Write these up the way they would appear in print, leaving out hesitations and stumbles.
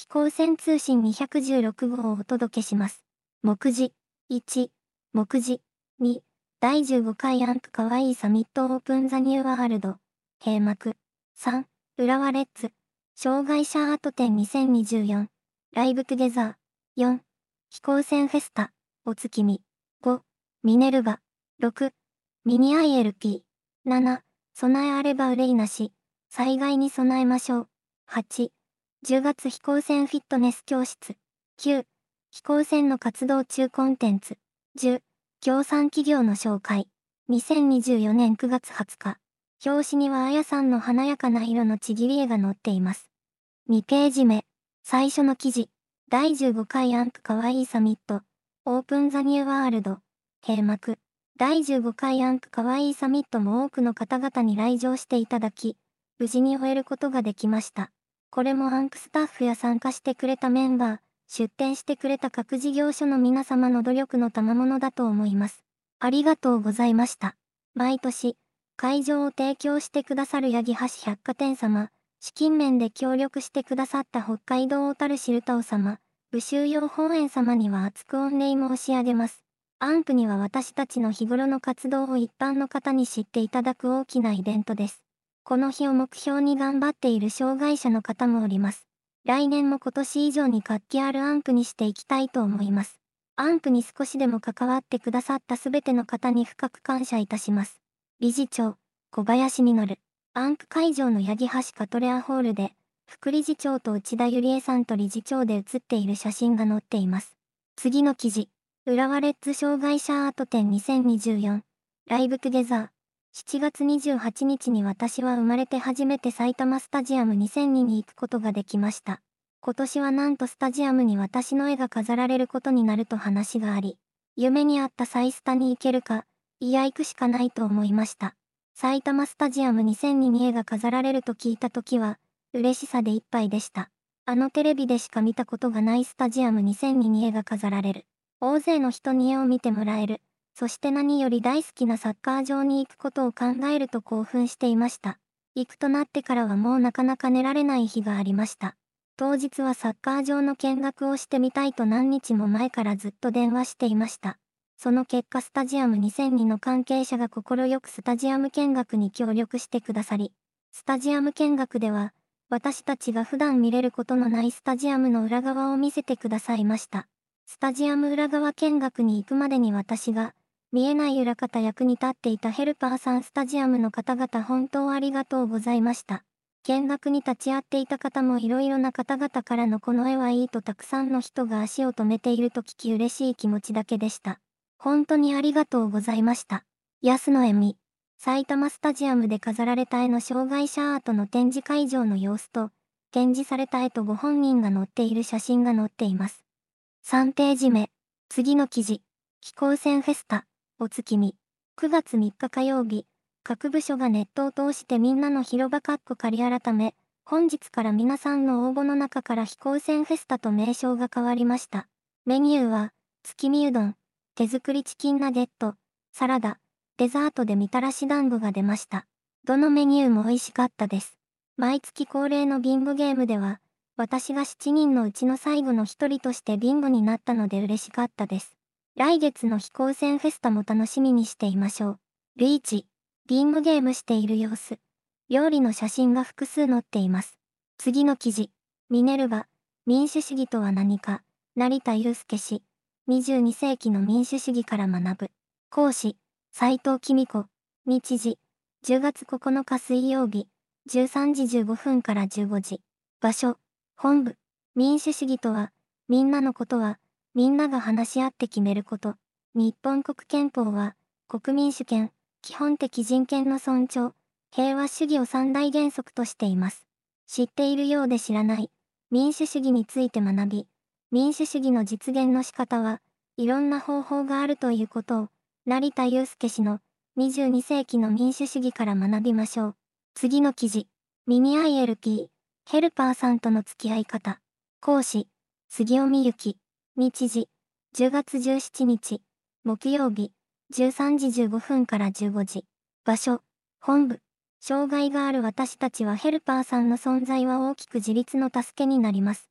飛行船通信216号をお届けします。目次1、目次2、第15回アンクかわいいサミットオープンザニューワールド、閉幕。3、浦和レッズ、障害者アート展2024、ライブトゥゲザー。4、飛行船フェスタ、お月見。5、ミネルヴァ。6、ミニ ILP。7、備えあれば憂いなし、災害に備えましょう。8、10月飛行船フィットネス教室。9、飛行船の活動中コンテンツ。10、協賛企業の紹介。2024年9月20日。表紙にはあやさんの華やかな色のちぎり絵が載っています。2ページ目。最初の記事。第15回アンクかわいいサミット。オープンザニューワールド。閉幕。第15回アンクかわいいサミットも多くの方々に来場していただき、無事に終えることができました。これもアンクスタッフや参加してくれたメンバー、出展してくれた各事業所の皆様の努力の賜物だと思います。ありがとうございました。毎年、会場を提供してくださる八木橋百貨店様、資金面で協力してくださった北海道小樽シルタオ様、武州洋本園様には厚く御礼申し上げます。アンクには私たちの日頃の活動を一般の方に知っていただく大きなイベントです。この日を目標に頑張っている障害者の方もおります。来年も今年以上に活気あるアンクにしていきたいと思います。アンクに少しでも関わってくださったすべての方に深く感謝いたします。理事長、小林実。アンク会場の八木橋カトレアホールで、副理事長と内田ゆりえさんと理事長で写っている写真が載っています。次の記事。浦和レッズ障害者アート展2024、ライブトゥゲザー。7月28日に私は生まれて初めて埼玉スタジアム2002に行くことができました。今年はなんとスタジアムに私の絵が飾られることになると話があり、夢にあったサイスタに行けるか、いや行くしかないと思いました。埼玉スタジアム2002に絵が飾られると聞いた時は、嬉しさでいっぱいでした。あのテレビでしか見たことがないスタジアム2002に絵が飾られる。大勢の人に絵を見てもらえる。そして何より大好きなサッカー場に行くことを考えると興奮していました。行くとなってからはもうなかなか寝られない日がありました。当日はサッカー場の見学をしてみたいと何日も前からずっと電話していました。その結果スタジアム2002の関係者が快くスタジアム見学に協力してくださり、スタジアム見学では、私たちが普段見れることのないスタジアムの裏側を見せてくださいました。スタジアム裏側見学に行くまでに私が、見えない裏方役に立っていたヘルパーさんスタジアムの方々本当ありがとうございました。見学に立ち会っていた方もいろいろな方々からのこの絵はいいとたくさんの人が足を止めていると聞き嬉しい気持ちだけでした。本当にありがとうございました。安野恵美。埼玉スタジアムで飾られた絵の障害者アートの展示会場の様子と、展示された絵とご本人が載っている写真が載っています。3ページ目。次の記事。飛行船フェスタ、お月見。9月3日火曜日。各部署がネットを通してみんなの広場仮改め、本日から皆さんの応募の中から飛行船フェスタと名称が変わりました。メニューは、月見うどん、手作りチキンナゲット、サラダ、デザートでみたらし団子が出ました。どのメニューも美味しかったです。毎月恒例のビンゴゲームでは、私が7人のうちの最後の1人としてビンゴになったので嬉しかったです。来月の飛行船フェスタも楽しみにしていましょう。ビーチ、ビンゴゲームしている様子。料理の写真が複数載っています。次の記事。ミネルヴァ、民主主義とは何か。成田悠介氏。22世紀の民主主義から学ぶ。講師、斉藤公子。日時、10月9日水曜日、13時15分から15時。場所、本部。民主主義とは、みんなのことは、みんなが話し合って決めること。日本国憲法は、国民主権、基本的人権の尊重、平和主義を三大原則としています。知っているようで知らない、民主主義について学び、民主主義の実現の仕方は、いろんな方法があるということを、成田悠介氏の22世紀の民主主義から学びましょう。次の記事。ミニ ILP、ヘルパーさんとの付き合い方。講師、杉尾美幸。日時、10月17日、木曜日、13時15分から15時。場所、本部。障害がある私たちはヘルパーさんの存在は大きく自立の助けになります。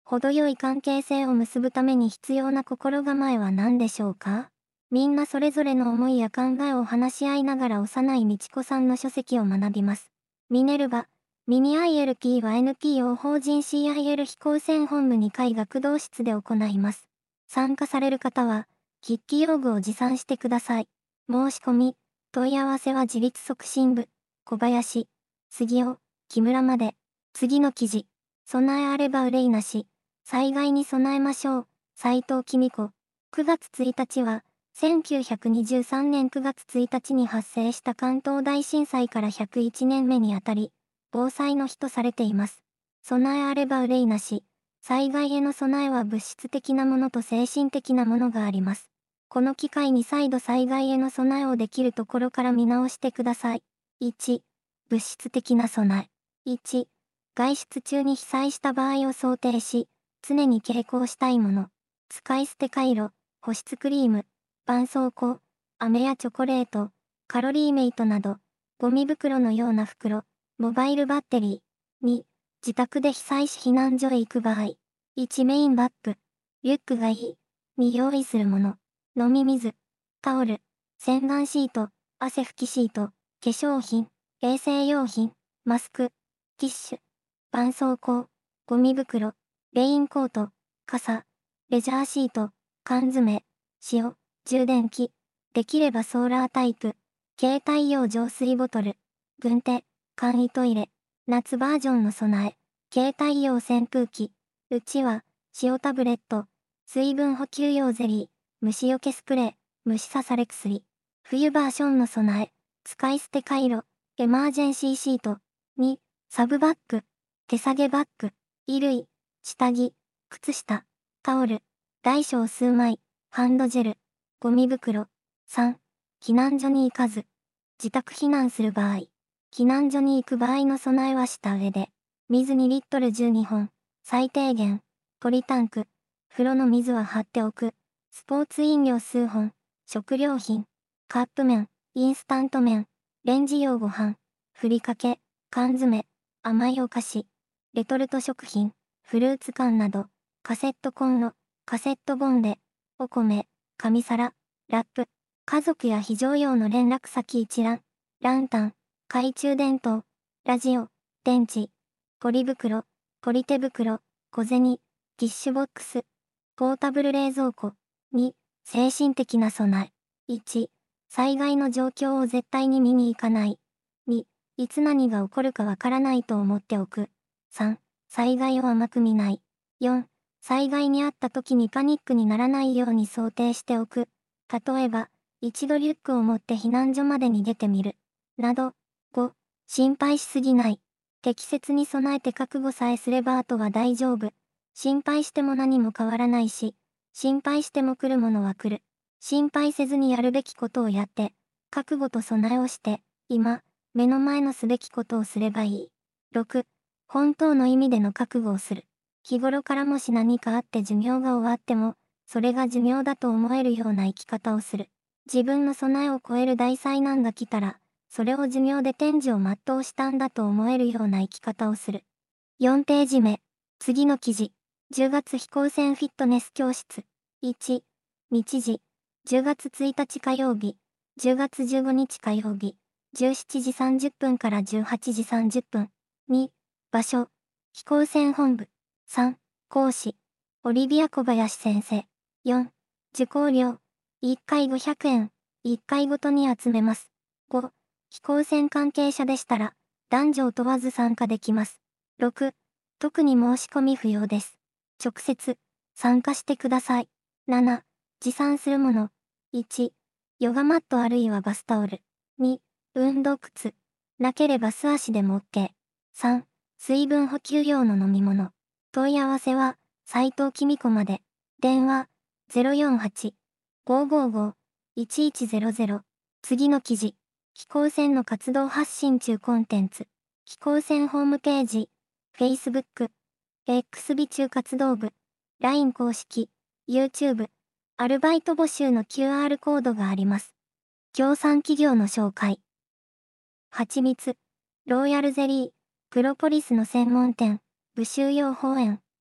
程よい関係性を結ぶために必要な心構えは何でしょうか？みんなそれぞれの思いや考えを話し合いながら幼い美智子さんの書籍を学びます。ミネルヴァ、ミニ ILP は NPO 法人 CIL 非公選本部2階学童室で行います。参加される方は、筆記用具を持参してください。申し込み、問い合わせは自立促進部、小林、杉尾、木村まで。次の記事。備えあれば憂いなし。災害に備えましょう。斉藤紀美子。9月1日は、1923年9月1日に発生した関東大震災から101年目にあたり、防災の日とされています。備えあれば憂いなし。災害への備えは物質的なものと精神的なものがあります。この機会に再度災害への備えをできるところから見直してください。1、物質的な備え。1、外出中に被災した場合を想定し、常に携行したいもの。使い捨てカイロ、保湿クリーム、絆創膏、飴やチョコレート、カロリーメイトなど、ゴミ袋のような袋、モバイルバッテリー。2、自宅で被災し避難所へ行く場合。1、メインバッグ、リュックがいい。2、用意するもの。飲み水、タオル、洗顔シート、汗拭きシート、化粧品、衛生用品、マスク、ティッシュ、絆創膏、ゴミ袋、レインコート、傘、レジャーシート、缶詰、塩、充電器、できればソーラータイプ、携帯用浄水ボトル、軍手、簡易トイレ、夏バージョンの備え、携帯用扇風機、うちわ、塩タブレット、水分補給用ゼリー、虫除けスプレー、虫刺され薬、冬バージョンの備え、使い捨てカイロ、エマージェンシーシート、2、サブバッグ、手提げバッグ、衣類、下着、靴下、タオル、大小数枚、ハンドジェル、ゴミ袋。3、避難所に行かず、自宅避難する場合、避難所に行く場合の備えはした上で、水2リットル12本、最低限、ポリタンク、風呂の水は張っておく、スポーツ飲料数本、食料品、カップ麺、インスタント麺、レンジ用ご飯、ふりかけ、缶詰、甘いお菓子、レトルト食品、フルーツ缶など、カセットコンロ、カセットボンベ、お米、紙皿、ラップ、家族や非常用の連絡先一覧、ランタン、懐中電灯、ラジオ、電池、ポリ袋、ポリ手袋、小銭、ティッシュボックス、ポータブル冷蔵庫。2、精神的な備え。1、災害の状況を絶対に見に行かない。2、いつ何が起こるかわからないと思っておく。3、災害を甘く見ない。4、災害にあった時にパニックにならないように想定しておく。例えば、一度リュックを持って避難所までに出てみる。など。5、心配しすぎない。適切に備えて覚悟さえすればあとは大丈夫。心配しても何も変わらないし、心配しても来るものは来る。心配せずにやるべきことをやって、覚悟と備えをして、今、目の前のすべきことをすればいい。6、本当の意味での覚悟をする。日頃からもし何かあって寿命が終わっても、それが寿命だと思えるような生き方をする。自分の備えを超える大災難が来たら、それを寿命で天寿を全うしたんだと思えるような生き方をする。4ページ目。次の記事。10月飛行船フィットネス教室。1、日時。10月1日火曜日。10月15日火曜日。17時30分から18時30分。2、場所。飛行船本部。3、講師。オリビア小林先生。4、受講料。1回500円。1回ごとに集めます。5、飛行船関係者でしたら、男女を問わず参加できます。6、特に申し込み不要です。直接、参加してください。7、持参するもの。1、ヨガマットあるいはバスタオル。2、運動靴。なければ素足でも OK。3、水分補給用の飲み物。問い合わせは、斉藤紀美子まで。電話、048-555-1100。次の記事。飛行船の活動発信中コンテンツ。飛行船ホームページ。Facebook。XB 中活動部。LINE 公式。YouTube。アルバイト募集の QR コードがあります。協賛企業の紹介。はちみつ。ローヤルゼリー。プロポリスの専門店。武州用法園。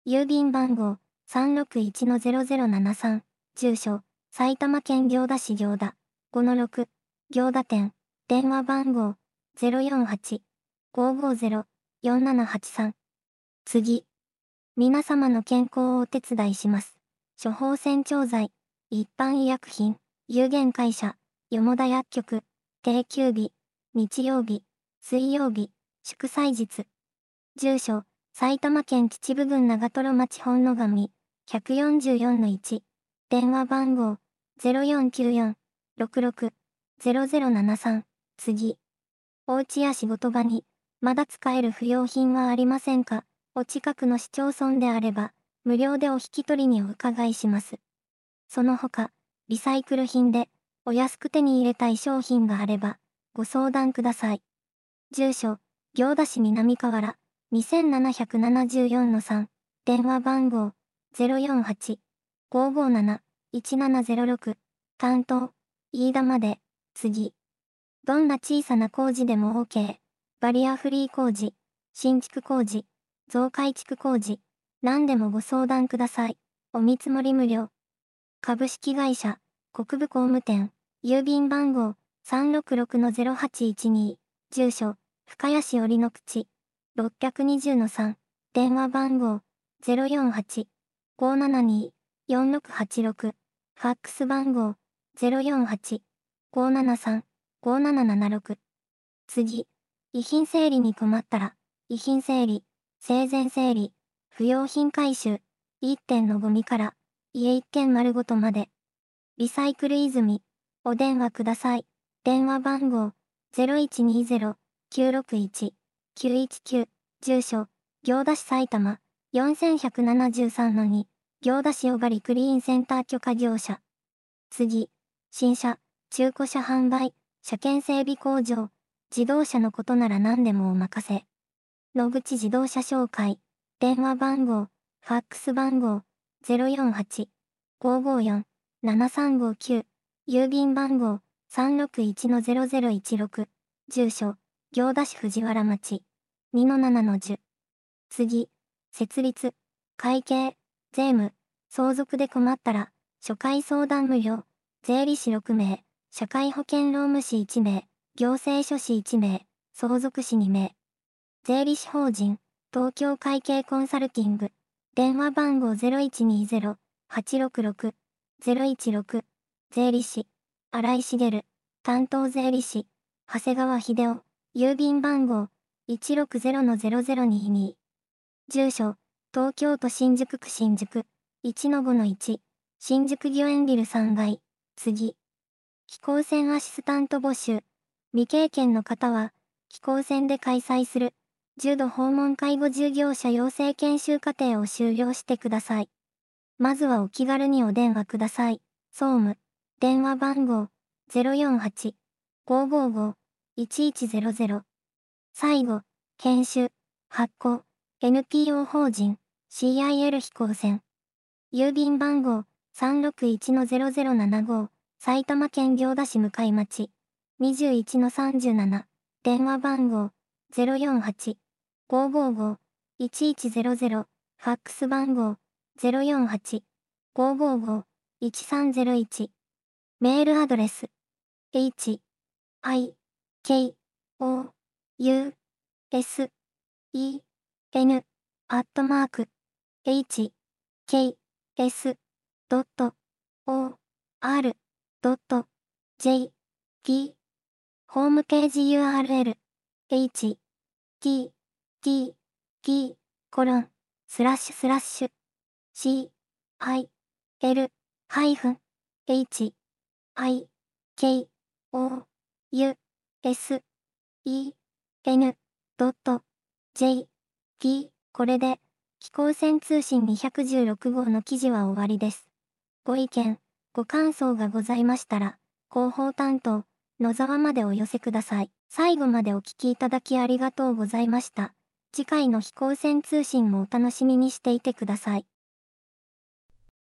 郵便番号361-0073、住所、埼玉県行田市行田5-6、行田店、電話番号048-550-4783。次。皆様の健康をお手伝いします。処方箋調剤、一般医薬品、有限会社、よ田薬局、定休日、日曜日、水曜日、祝祭日。住所、埼玉県秩父郡長瀞町本野上、144-1。電話番号、0494-66-0073。次。お家や仕事場に、まだ使える不要品はありませんか？お近くの市町村であれば、無料でお引き取りにお伺いします。その他、リサイクル品で、お安く手に入れたい商品があれば、ご相談ください。住所、行田市南河原、2774-3、電話番号、048-557-1706、担当、飯田まで、次。どんな小さな工事でも OK。バリアフリー工事、新築工事、増改築工事、何でもご相談ください。お見積もり無料。株式会社、国分工務店、郵便番号366-0812、住所、深谷市折の口、620-3、電話番号048-572-4686、ファックス番号048-573-5776。次。遺品整理に困ったら、遺品整理、生前整理、不要品回収、一点のゴミから、家一軒丸ごとまで。リサイクル泉、お電話ください。電話番号、0120-961-919、住所、行田市埼玉、4173-2、行田市小狩クリーンセンター許可業者。次。新車、中古車販売、車検整備工場、自動車のことなら何でもお任せ。野口自動車紹介。電話番号、ファックス番号、048-554-7359。郵便番号、361-0016。住所、行田市藤原町、2-7-10。次。設立、会計、税務、相続で困ったら、初回相談無料。税理士6名、社会保険労務士1名。行政書士1名、相続士2名。税理士法人、東京会計コンサルティング。電話番号0120-866-016。税理士、新井茂。担当税理士、長谷川秀夫。郵便番号、160-0022。住所、東京都新宿区新宿、1-5-1。新宿御苑ビル3階。次。飛行船アシスタント募集。未経験の方は、飛行船で開催する、重度訪問介護従業者養成研修課程を修了してください。まずはお気軽にお電話ください。総務、電話番号、048-555-1100。最後、研修、発行、NPO 法人、CIL 飛行船。郵便番号、361-0075、埼玉県行田市向町。21-37、電話番号、048-555-1100、ファックス番号、048-555-1301。メールアドレス、h, i, k, o, u, s, e, n, h, k, s, o, r, j, p。ホームページ URL、h, t, t, t, c, i, l, h, i, k, o, u, s, e, n, j, p。これで、飛行船通信216号の記事は終わりです。ご意見、ご感想がございましたら、広報担当、野沢までお寄せください。最後までお聞きいただきありがとうございました。次回の飛行船通信もお楽しみにしていてください。